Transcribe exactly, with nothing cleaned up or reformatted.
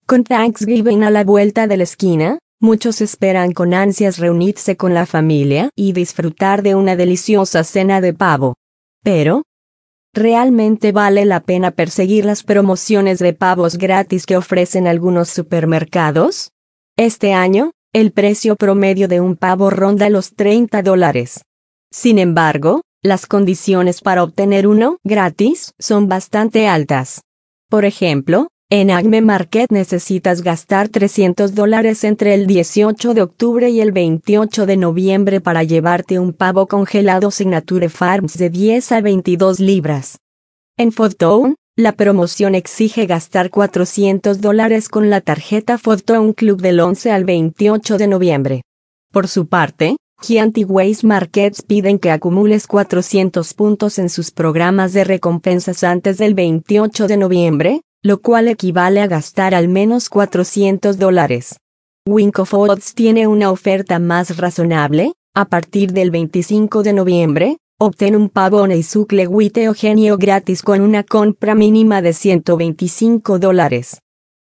Con Thanksgiving a la vuelta de la esquina, muchos esperan con ansias reunirse con la familia y disfrutar de una deliciosa cena de pavo. Pero, ¿realmente vale la pena perseguir las promociones de pavos gratis que ofrecen algunos supermercados? Este año, el precio promedio de un pavo ronda los treinta dólares. Sin embargo, las condiciones para obtener uno gratis son bastante altas. Por ejemplo, en Acme Market necesitas gastar trescientos dólares entre el dieciocho de octubre y el veintiocho de noviembre para llevarte un pavo congelado Signature Farms de diez a veintidós libras. En Foodtown, la promoción exige gastar cuatrocientos dólares con la tarjeta Foodtown Club del once al veintiocho de noviembre. Por su parte, Giant Waste Markets piden que acumules cuatrocientos puntos en sus programas de recompensas antes del veintiocho de noviembre, lo cual equivale a gastar al menos cuatrocientos dólares. Winco Foods tiene una oferta más razonable. A partir del veinticinco de noviembre, obtén un pavo Onitsuke Wheat Eugenio gratis con una compra mínima de ciento veinticinco dólares.